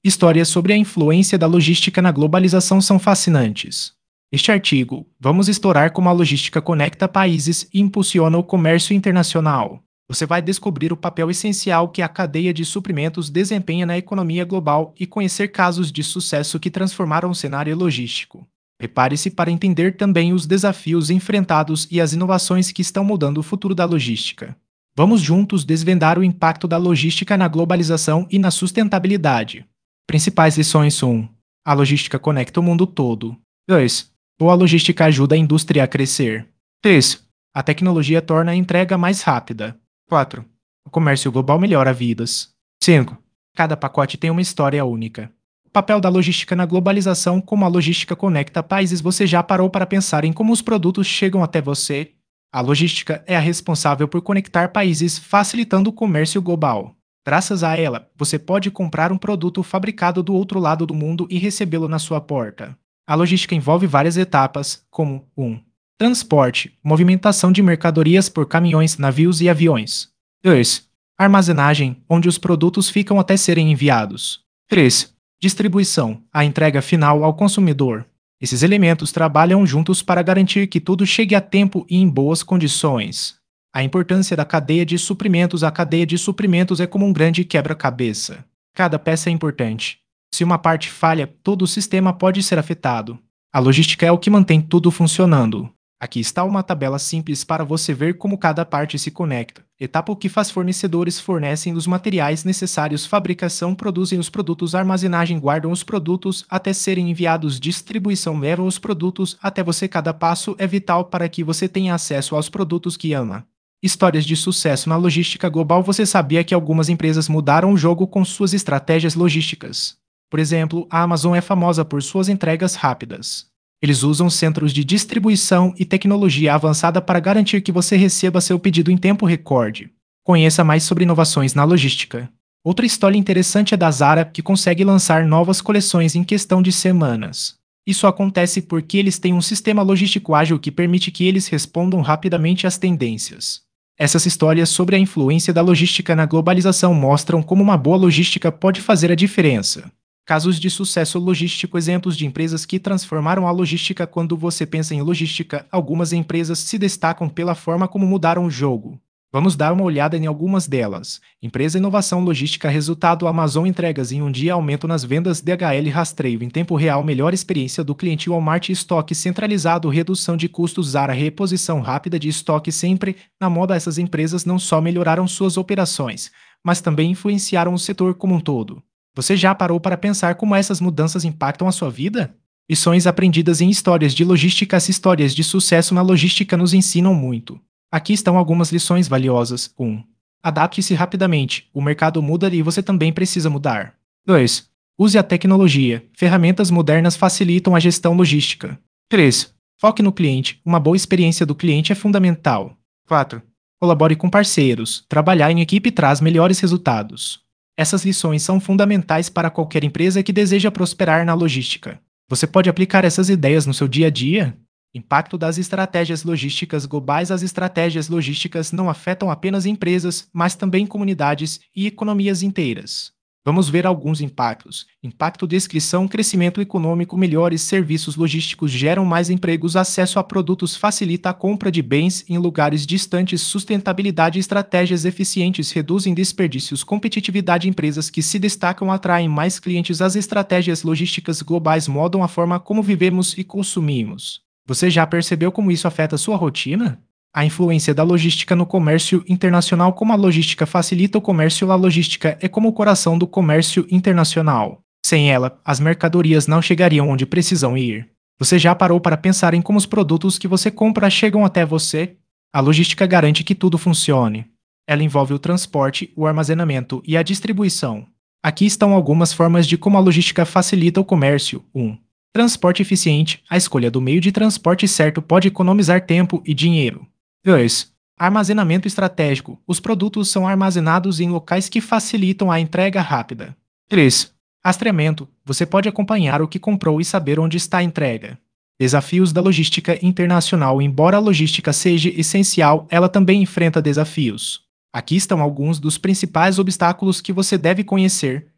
Histórias sobre a influência da logística na globalização são fascinantes. Neste artigo, vamos explorar como a logística conecta países e impulsiona o comércio internacional. Você vai descobrir o papel essencial que a cadeia de suprimentos desempenha na economia global e conhecer casos de sucesso que transformaram o cenário logístico. Prepare-se para entender também os desafios enfrentados e as inovações que estão mudando o futuro da logística. Vamos juntos desvendar o impacto da logística na globalização e na sustentabilidade. Principais lições 1. A logística conecta o mundo todo. 2. Boa logística ajuda a indústria a crescer. 3. A tecnologia torna a entrega mais rápida. 4. O comércio global melhora vidas. 5. Cada pacote tem uma história única. O papel da logística na globalização, como a logística conecta países. Você já parou para pensar em como os produtos chegam até você? A logística é a responsável por conectar países, facilitando o comércio global. Graças a ela, você pode comprar um produto fabricado do outro lado do mundo e recebê-lo na sua porta. A logística envolve várias etapas, como 1. Transporte, movimentação de mercadorias por caminhões, navios e aviões. 2. Armazenagem, onde os produtos ficam até serem enviados. 3. Distribuição, a entrega final ao consumidor. Esses elementos trabalham juntos para garantir que tudo chegue a tempo e em boas condições. A importância da cadeia de suprimentos. A cadeia de suprimentos é como um grande quebra-cabeça. Cada peça é importante. Se uma parte falha, todo o sistema pode ser afetado. A logística é o que mantém tudo funcionando. Aqui está uma tabela simples para você ver como cada parte se conecta. Etapa: o que faz: fornecedores fornecem os materiais necessários, fabricação produzem os produtos, armazenagem guardam os produtos até serem enviados, distribuição leva os produtos até você. Cada passo é vital para que você tenha acesso aos produtos que ama. Histórias de sucesso na logística global. Você sabia que algumas empresas mudaram o jogo com suas estratégias logísticas? Por exemplo, a Amazon é famosa por suas entregas rápidas. Eles usam centros de distribuição e tecnologia avançada para garantir que você receba seu pedido em tempo recorde. Conheça mais sobre inovações na logística. Outra história interessante é da Zara, que consegue lançar novas coleções em questão de semanas. Isso acontece porque eles têm um sistema logístico ágil que permite que eles respondam rapidamente às tendências. Essas histórias sobre a influência da logística na globalização mostram como uma boa logística pode fazer a diferença. Casos de sucesso logístico. Exemplos de empresas que transformaram a logística. Quando você pensa em logística, algumas empresas se destacam pela forma como mudaram o jogo. Vamos dar uma olhada em algumas delas. Empresa Inovação Logística. Resultado: Amazon entregas em um dia, aumento nas vendas, DHL rastreio em tempo real, melhor experiência do cliente, Walmart estoque centralizado, redução de custos, Zara reposição rápida de estoque sempre na moda. Essas empresas não só melhoraram suas operações, mas também influenciaram o setor como um todo. Você já parou para pensar como essas mudanças impactam a sua vida? Lições aprendidas em histórias de logística. As histórias de sucesso na logística nos ensinam muito. Aqui estão algumas lições valiosas. 1. Adapte-se rapidamente. O mercado muda e você também precisa mudar. 2. Use a tecnologia. Ferramentas modernas facilitam a gestão logística. 3. Foque no cliente. Uma boa experiência do cliente é fundamental. 4. Colabore com parceiros. Trabalhar em equipe traz melhores resultados. Essas lições são fundamentais para qualquer empresa que deseja prosperar na logística. Você pode aplicar essas ideias no seu dia a dia? Impacto das estratégias logísticas globais. As estratégias logísticas não afetam apenas empresas, mas também comunidades e economias inteiras. Vamos ver alguns impactos. Impacto: descrição, crescimento econômico, melhores serviços logísticos geram mais empregos, acesso a produtos facilita a compra de bens em lugares distantes, sustentabilidade, estratégias eficientes reduzem desperdícios, competitividade, empresas que se destacam atraem mais clientes. As estratégias logísticas globais mudam a forma como vivemos e consumimos. Você já percebeu como isso afeta a sua rotina? A influência da logística no comércio internacional. Como a logística facilita o comércio. A logística é como o coração do comércio internacional. Sem ela, as mercadorias não chegariam onde precisam ir. Você já parou para pensar em como os produtos que você compra chegam até você? A logística garante que tudo funcione. Ela envolve o transporte, o armazenamento e a distribuição. Aqui estão algumas formas de como a logística facilita o comércio. 1. Transporte eficiente. A escolha do meio de transporte certo pode economizar tempo e dinheiro. 2. Armazenamento estratégico. Os produtos são armazenados em locais que facilitam a entrega rápida. 3. Rastreamento. Você pode acompanhar o que comprou e saber onde está a entrega. Desafios da logística internacional. Embora a logística seja essencial, ela também enfrenta desafios. Aqui estão alguns dos principais obstáculos que você deve conhecer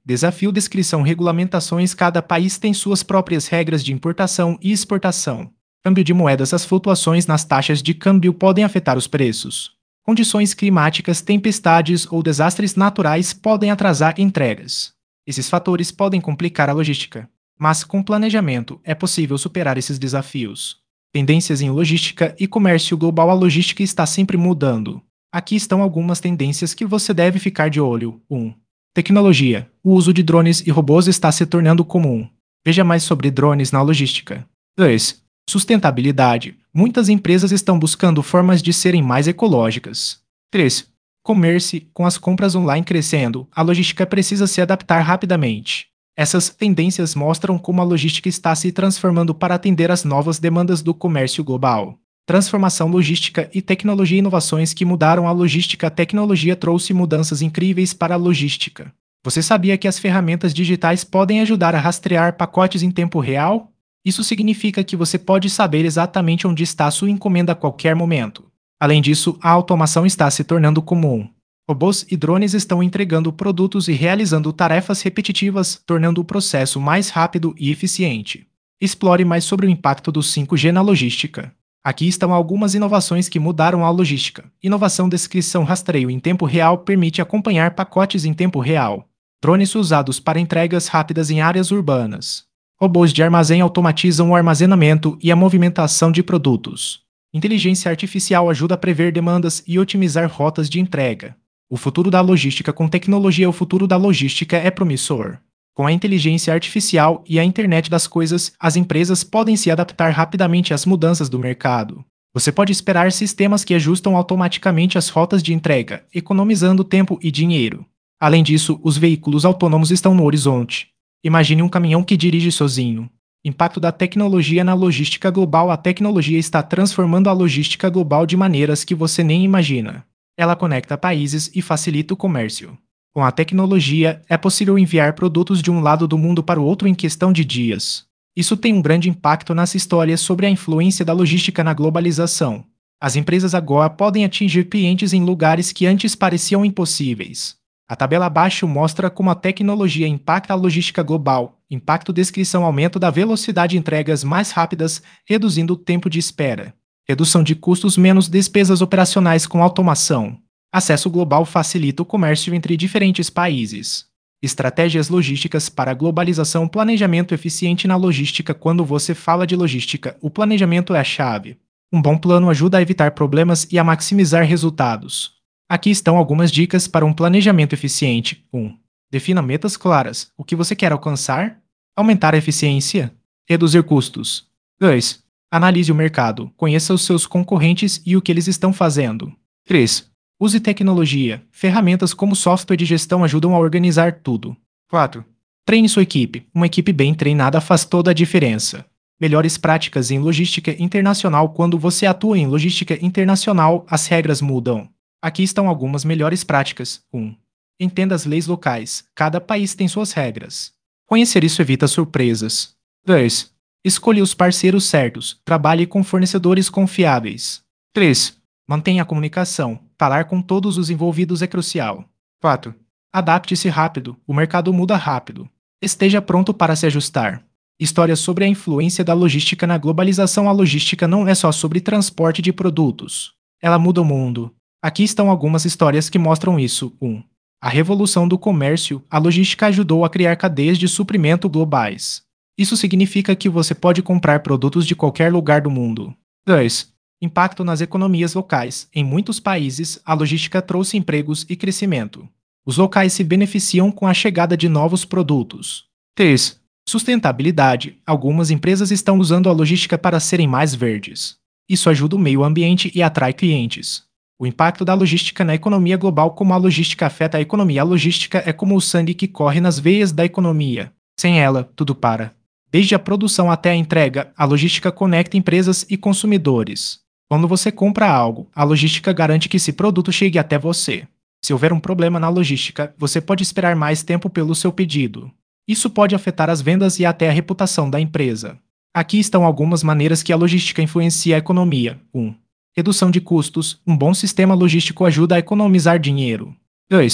Desafio descrição regulamentações. Cada país tem suas próprias regras de importação e exportação. Câmbio de moedas. As flutuações nas taxas de câmbio podem afetar os preços. Condições climáticas, tempestades ou desastres naturais podem atrasar entregas. Esses fatores podem complicar a logística, mas com planejamento é possível superar esses desafios. Tendências em logística e comércio global. A logística está sempre mudando. Aqui estão algumas tendências que você deve ficar de olho. 1. Tecnologia. O uso de drones e robôs está se tornando comum. Veja mais sobre drones na logística. 2. Sustentabilidade. Muitas empresas estão buscando formas de serem mais ecológicas. 3. Comércio. Com as compras online crescendo, a logística precisa se adaptar rapidamente. Essas tendências mostram como a logística está se transformando para atender às novas demandas do comércio global. Transformação logística e tecnologia. Inovações que mudaram a logística. A tecnologia trouxe mudanças incríveis para a logística. Você sabia que as ferramentas digitais podem ajudar a rastrear pacotes em tempo real? Isso significa que você pode saber exatamente onde está sua encomenda a qualquer momento. Além disso, a automação está se tornando comum. Robôs e drones estão entregando produtos e realizando tarefas repetitivas, tornando o processo mais rápido e eficiente. Explore mais sobre o impacto do 5G na logística. Aqui estão algumas inovações que mudaram a logística. Inovação. Descrição. Rastreio em tempo real permite acompanhar pacotes em tempo real. Drones usados para entregas rápidas em áreas urbanas. Robôs de armazém automatizam o armazenamento e a movimentação de produtos. Inteligência artificial ajuda a prever demandas e otimizar rotas de entrega. O futuro da logística com tecnologia. O futuro da logística é promissor. Com a inteligência artificial e a internet das coisas, as empresas podem se adaptar rapidamente às mudanças do mercado. Você pode esperar sistemas que ajustam automaticamente as rotas de entrega, economizando tempo e dinheiro. Além disso, os veículos autônomos estão no horizonte. Imagine um caminhão que dirige sozinho. Impacto da tecnologia na logística global. A tecnologia está transformando a logística global de maneiras que você nem imagina. Ela conecta países e facilita o comércio. Com a tecnologia, é possível enviar produtos de um lado do mundo para o outro em questão de dias. Isso tem um grande impacto nas histórias sobre a influência da logística na globalização. As empresas agora podem atingir clientes em lugares que antes pareciam impossíveis. A tabela abaixo mostra como a tecnologia impacta a logística global. Impacto. Descrição. Aumento da velocidade de entregas mais rápidas, reduzindo o tempo de espera. Redução de custos. Menos despesas operacionais com automação. Acesso global facilita o comércio entre diferentes países. Estratégias logísticas para a globalização. Planejamento eficiente na logística. Quando você fala de logística, o planejamento é a chave. Um bom plano ajuda a evitar problemas e a maximizar resultados. Aqui estão algumas dicas para um planejamento eficiente. 1. Defina metas claras. O que você quer alcançar? Aumentar a eficiência? Reduzir custos? 2. Analise o mercado. Conheça os seus concorrentes e o que eles estão fazendo. 3. Use tecnologia. Ferramentas como software de gestão ajudam a organizar tudo. 4. Treine sua equipe. Uma equipe bem treinada faz toda a diferença. Melhores práticas em logística internacional. Quando você atua em logística internacional, as regras mudam. Aqui estão algumas melhores práticas. 1. Entenda as leis locais. Cada país tem suas regras. Conhecer isso evita surpresas. 2. Escolha os parceiros certos. Trabalhe com fornecedores confiáveis. 3. Mantenha a comunicação. Falar com todos os envolvidos é crucial. 4. Adapte-se rápido. O mercado muda rápido. Esteja pronto para se ajustar. Histórias sobre a influência da logística na globalização. A logística não é só sobre transporte de produtos. Ela muda o mundo. Aqui estão algumas histórias que mostram isso. 1. A revolução do comércio. A logística ajudou a criar cadeias de suprimento globais. Isso significa que você pode comprar produtos de qualquer lugar do mundo. 2. Impacto nas economias locais. Em muitos países, a logística trouxe empregos e crescimento. Os locais se beneficiam com a chegada de novos produtos. 3. Sustentabilidade. Algumas empresas estão usando a logística para serem mais verdes. Isso ajuda o meio ambiente e atrai clientes. O impacto da logística na economia global. Como a logística afeta a economia. A logística é como o sangue que corre nas veias da economia. Sem ela, tudo para. Desde a produção até a entrega, a logística conecta empresas e consumidores. Quando você compra algo, a logística garante que esse produto chegue até você. Se houver um problema na logística, você pode esperar mais tempo pelo seu pedido. Isso pode afetar as vendas e até a reputação da empresa. Aqui estão algumas maneiras que a logística influencia a economia. 1. Redução de custos. Um bom sistema logístico ajuda a economizar dinheiro. 2.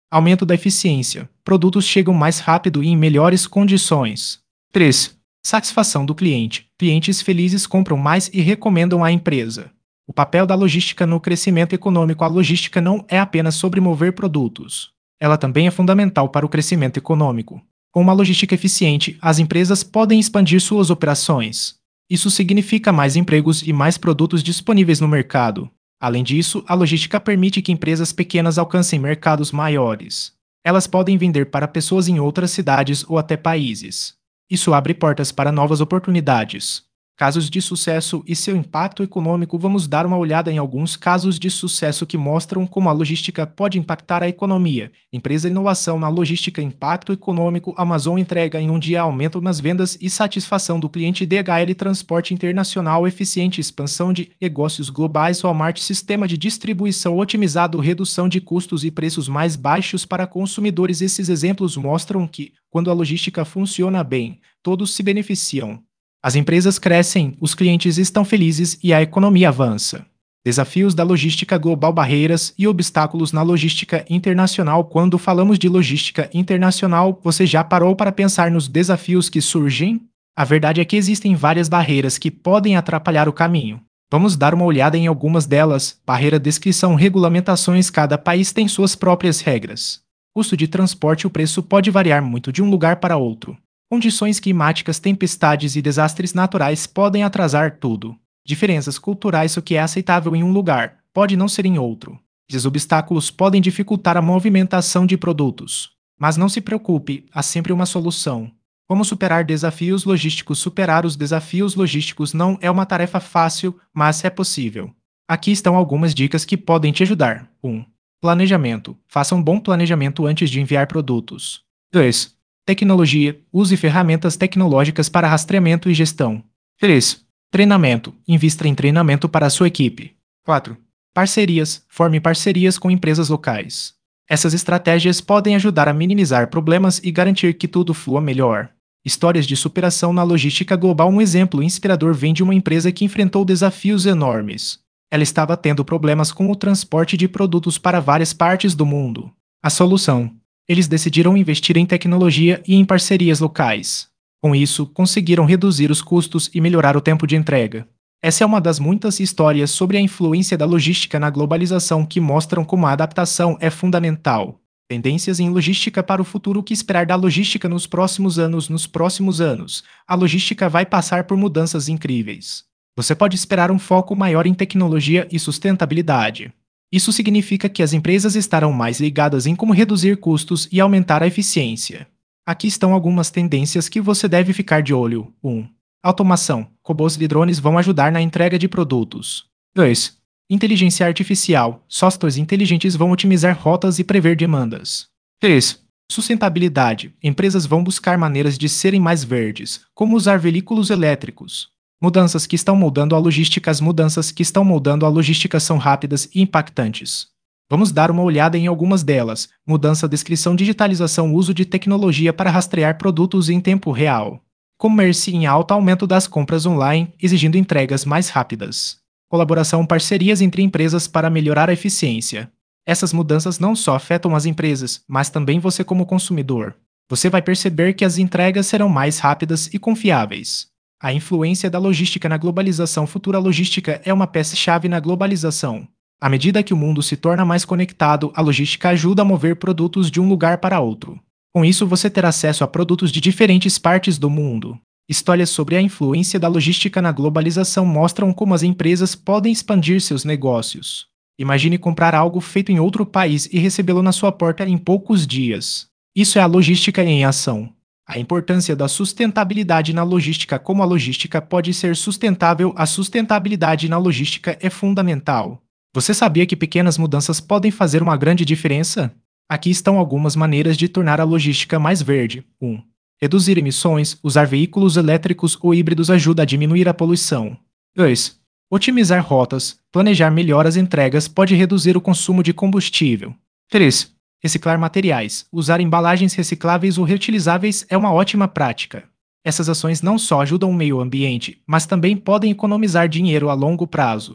Aumento da eficiência. Produtos chegam mais rápido e em melhores condições. 3. Satisfação do cliente. Clientes felizes compram mais e recomendam a empresa. O papel da logística no crescimento econômico. A logística não é apenas sobre mover produtos. Ela também é fundamental para o crescimento econômico. Com uma logística eficiente, as empresas podem expandir suas operações. Isso significa mais empregos e mais produtos disponíveis no mercado. Além disso, a logística permite que empresas pequenas alcancem mercados maiores. Elas podem vender para pessoas em outras cidades ou até países. Isso abre portas para novas oportunidades. Casos de sucesso e seu impacto econômico. Vamos dar uma olhada em alguns casos de sucesso que mostram como a logística pode impactar a economia. Empresa inovação na logística, impacto econômico. Amazon entrega em um dia, aumento nas vendas e satisfação do cliente. DHL transporte internacional eficiente, expansão de negócios globais. Walmart sistema de distribuição otimizado, redução de custos e preços mais baixos para consumidores. Esses exemplos mostram que, quando a logística funciona bem, todos se beneficiam. As empresas crescem, os clientes estão felizes e a economia avança. Desafios da logística global, barreiras e obstáculos na logística internacional. Quando falamos de logística internacional, você já parou para pensar nos desafios que surgem? A verdade é que existem várias barreiras que podem atrapalhar o caminho. Vamos dar uma olhada em algumas delas. Barreira, descrição, regulamentações. Cada país tem suas próprias regras. Custo de transporte. O preço pode variar muito de um lugar para outro. Condições climáticas, tempestades e desastres naturais podem atrasar tudo. Diferenças culturais. O que é aceitável em um lugar pode não ser em outro. Esses obstáculos podem dificultar a movimentação de produtos. Mas não se preocupe, há sempre uma solução. Como superar desafios logísticos? Superar os desafios logísticos não é uma tarefa fácil, mas é possível. Aqui estão algumas dicas que podem te ajudar. 1. Planejamento. Faça um bom planejamento antes de enviar produtos. 2. Tecnologia. Use ferramentas tecnológicas para rastreamento e gestão. 3. Treinamento. Invista em treinamento para a sua equipe. 4. Parcerias. Forme parcerias com empresas locais. Essas estratégias podem ajudar a minimizar problemas e garantir que tudo flua melhor. Histórias de superação na logística global. Um exemplo inspirador vem de uma empresa que enfrentou desafios enormes. Ela estava tendo problemas com o transporte de produtos para várias partes do mundo. A solução: eles decidiram investir em tecnologia e em parcerias locais. Com isso, conseguiram reduzir os custos e melhorar o tempo de entrega. Essa é uma das muitas histórias sobre a influência da logística na globalização que mostram como a adaptação é fundamental. Tendências em logística para o futuro. O que esperar da logística nos próximos anos? Nos próximos anos, a logística vai passar por mudanças incríveis. Você pode esperar um foco maior em tecnologia e sustentabilidade. Isso significa que as empresas estarão mais ligadas em como reduzir custos e aumentar a eficiência. Aqui estão algumas tendências que você deve ficar de olho. 1. Automação. Robôs e drones vão ajudar na entrega de produtos. 2. Inteligência artificial. Softwares inteligentes vão otimizar rotas e prever demandas. 3. Sustentabilidade. Empresas vão buscar maneiras de serem mais verdes, como usar veículos elétricos. Mudanças que estão moldando a logística. As mudanças que estão moldando a logística são rápidas e impactantes. Vamos dar uma olhada em algumas delas. Mudança, descrição, digitalização, uso de tecnologia para rastrear produtos em tempo real. Comércio em alta, aumento das compras online, exigindo entregas mais rápidas. Colaboração, parcerias entre empresas para melhorar a eficiência. Essas mudanças não só afetam as empresas, mas também você como consumidor. Você vai perceber que as entregas serão mais rápidas e confiáveis. A influência da logística na globalização futura. A logística é uma peça-chave na globalização. À medida que o mundo se torna mais conectado, a logística ajuda a mover produtos de um lugar para outro. Com isso, você terá acesso a produtos de diferentes partes do mundo. Histórias sobre a influência da logística na globalização mostram como as empresas podem expandir seus negócios. Imagine comprar algo feito em outro país e recebê-lo na sua porta em poucos dias. Isso é a logística em ação. A importância da sustentabilidade na logística. Como a logística pode ser sustentável? A sustentabilidade na logística é fundamental. Você sabia que pequenas mudanças podem fazer uma grande diferença? Aqui estão algumas maneiras de tornar a logística mais verde. 1. Reduzir emissões. Usar veículos elétricos ou híbridos ajuda a diminuir a poluição. 2. Otimizar rotas. Planejar melhor as entregas pode reduzir o consumo de combustível. 3. Reciclar materiais. Usar embalagens recicláveis ou reutilizáveis é uma ótima prática. Essas ações não só ajudam o meio ambiente, mas também podem economizar dinheiro a longo prazo.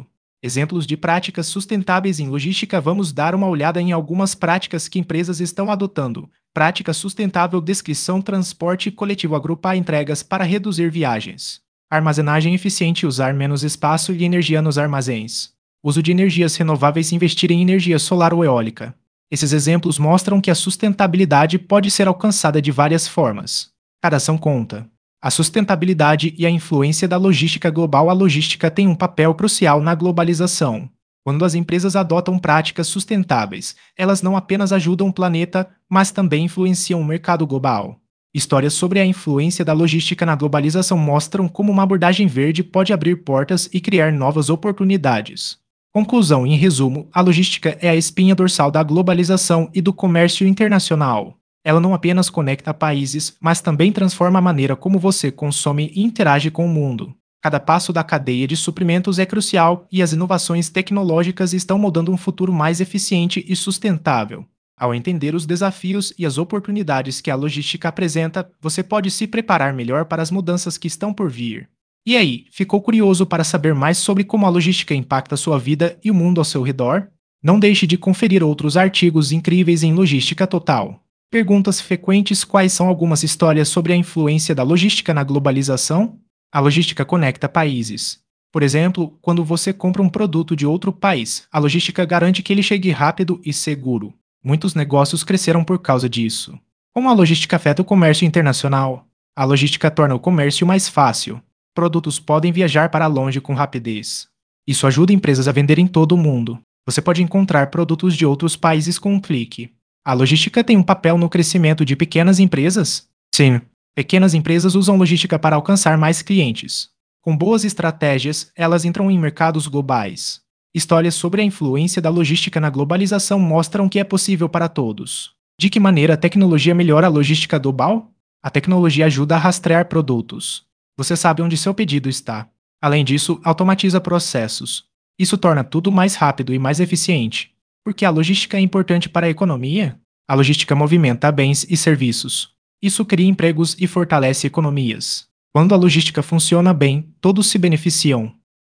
Exemplos de práticas sustentáveis em logística. Vamos dar uma olhada em algumas práticas que empresas estão adotando. Prática sustentável: descrição, transporte coletivo, agrupar entregas para reduzir viagens. Armazenagem eficiente: usar menos espaço e energia nos armazéns. Uso de energias renováveis: investir em energia solar ou eólica. Esses exemplos mostram que a sustentabilidade pode ser alcançada de várias formas. Cada ação conta. A sustentabilidade e a influência da logística global. A logística tem um papel crucial na globalização. Quando as empresas adotam práticas sustentáveis, elas não apenas ajudam o planeta, mas também influenciam o mercado global. Histórias sobre a influência da logística na globalização mostram como uma abordagem verde pode abrir portas e criar novas oportunidades. Conclusão: em resumo, a logística é a espinha dorsal da globalização e do comércio internacional. Ela não apenas conecta países, mas também transforma a maneira como você consome e interage com o mundo. Cada passo da cadeia de suprimentos é crucial e as inovações tecnológicas estão moldando um futuro mais eficiente e sustentável. Ao entender os desafios e as oportunidades que a logística apresenta, você pode se preparar melhor para as mudanças que estão por vir. E aí, ficou curioso para saber mais sobre como a logística impacta a sua vida e o mundo ao seu redor? Não deixe de conferir outros artigos incríveis em Logística Total. Perguntas frequentes: quais são algumas histórias sobre a influência da logística na globalização? A logística conecta países. Por exemplo, quando você compra um produto de outro país, a logística garante que ele chegue rápido e seguro. Muitos negócios cresceram por causa disso. Como a logística afeta o comércio internacional? A logística torna o comércio mais fácil. Produtos podem viajar para longe com rapidez. Isso ajuda empresas a vender em todo o mundo. Você pode encontrar produtos de outros países com um clique. A logística tem um papel no crescimento de pequenas empresas? Sim, pequenas empresas usam logística para alcançar mais clientes. Com boas estratégias, elas entram em mercados globais. Histórias sobre a influência da logística na globalização mostram que é possível para todos. De que maneira a tecnologia melhora a logística global? A tecnologia ajuda a rastrear produtos. Você sabe onde seu pedido está. Além disso, automatiza processos. Isso torna tudo mais rápido e mais eficiente. Porque a logística é importante para a economia? A logística movimenta bens e serviços. Isso cria empregos e fortalece economias. Quando a logística funciona bem, todos se beneficiam.